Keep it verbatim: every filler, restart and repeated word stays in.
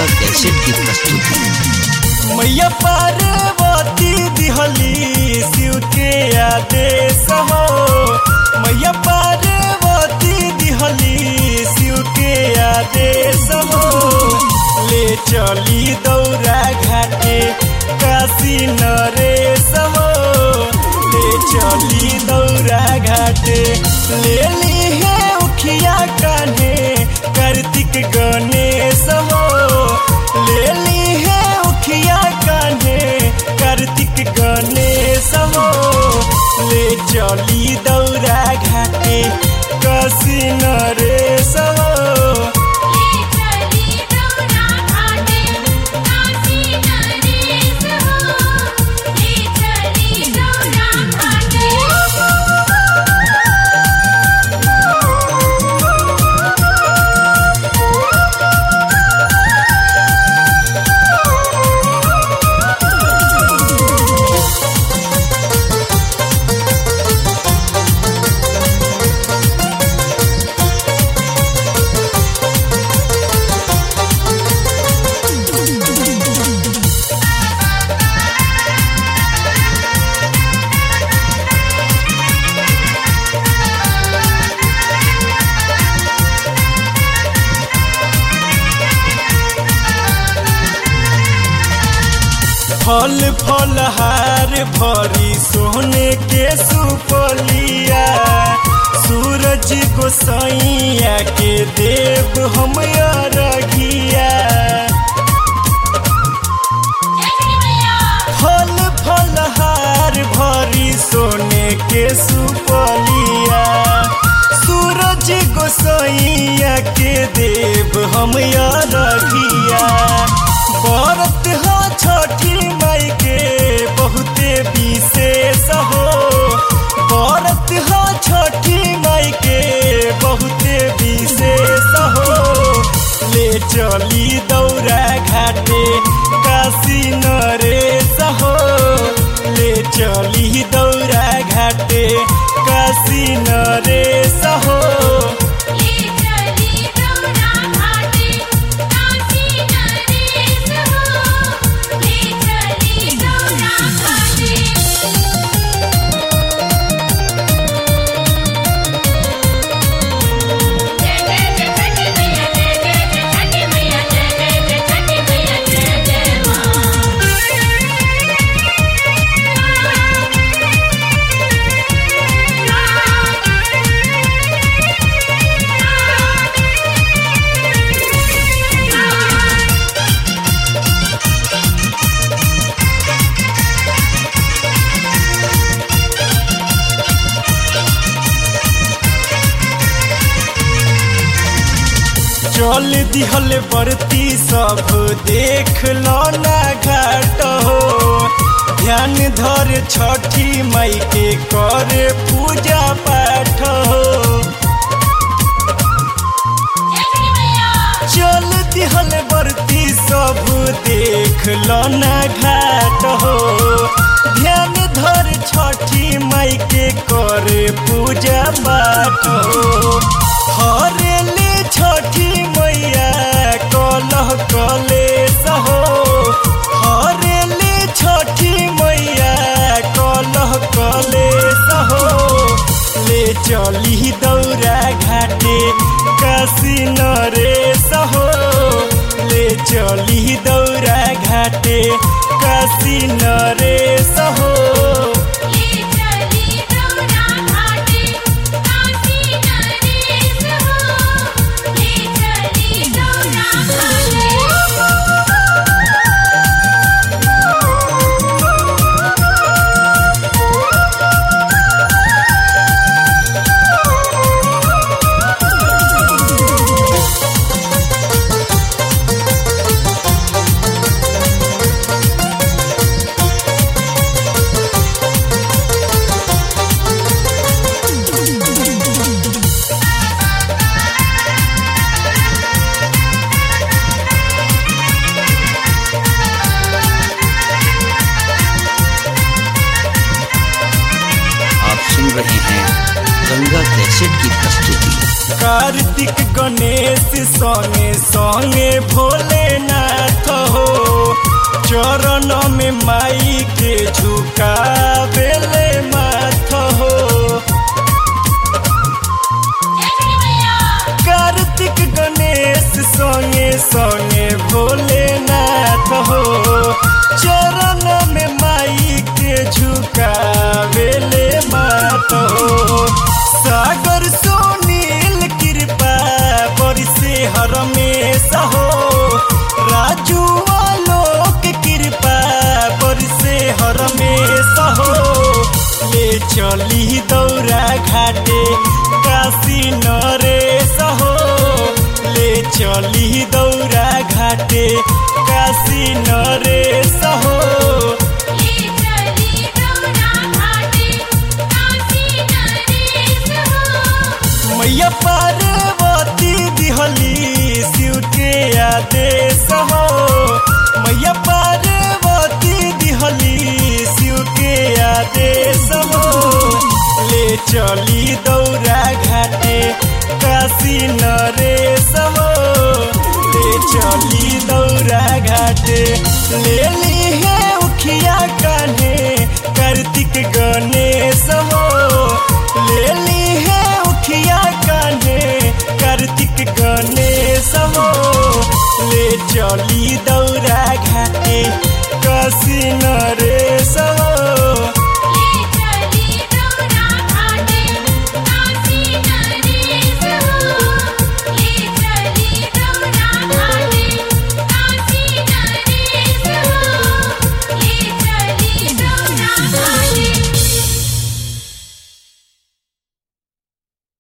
Geeta cassette की प्रस्तुति। मैया पार्वती दिहली शिव के आदेश हो, मैया पार्वती दिहली शिव के आदेश हो। ले चली दौरा घाटे काशी नरेश हो, ले चली दौरा घाटे। ले ली है उखिया कान्हे कार्तिक गणेश हो, ले ली है उखिया कान्हे कार्तिक गणेश हो। ले चली दौरा घाटे काशी नरेश हो। फल फलहार भरी सोने के सुपलिया, सूरज गोसाइया के देव हम अरघिया। फल फलहार भरी सोने के सुपलिया, सूरज गोसाइया के देव हम अरघिया। व्रत हो छठी माई के बहुते विशेष हो, व्रत हो छठी माई के बहुते विशेष हो। ले चली दौरा घाटे काशी नरेश हो, ले चली दौरा घाटे काशी नरेश हो। चल दिहल बरती सब देख लो ना घाट हो, ध्यान धर छठी माई के करे पूजा पाठ हो। चल दिहल बरती सब देख लो ना घाट हो, ध्यान धर छठी माई के करे पूजा पाठ हो। हरेली छठी मैया कलह कलेश हो, हरेली छठी मैया कलह कलेश हो। ले चली दौरा घाटे काशी नरेश हो, ले चली दौरा घाटे काशी नरेश हो। कैसेट की प्रस्तुति। कार्तिक गणेश संगे संगे भोलेनाथ हो, चरण में माई के झुकावेले माथ हो। कार्तिक गणेश संगे संगे भोलेनाथ हो, चरण में माई के झुकावेले माथ हो। सागर सोनील कृपा बरसे हरमेश हो, राजू आलोक कृपा बरसे हरमेश हो। ले चली दौरा घाटे काशी नरेश हो, ले चली दौरा घाटे काशी नरेश हो। मैया पार्वती दिहली शिव के आदेश हो, मैया पार्वती दिहली शिव के आदेश हो। ले चली दौरा घाटे काशी नरेश हो, ले चली दौरा घाटे। ले ली है उखिया कान्हे कार्तिक गणेश हो, ले ली है उखिया कान्हे कार्तिक गणेश हो। ले चली दौरा घाटे काशी नरेश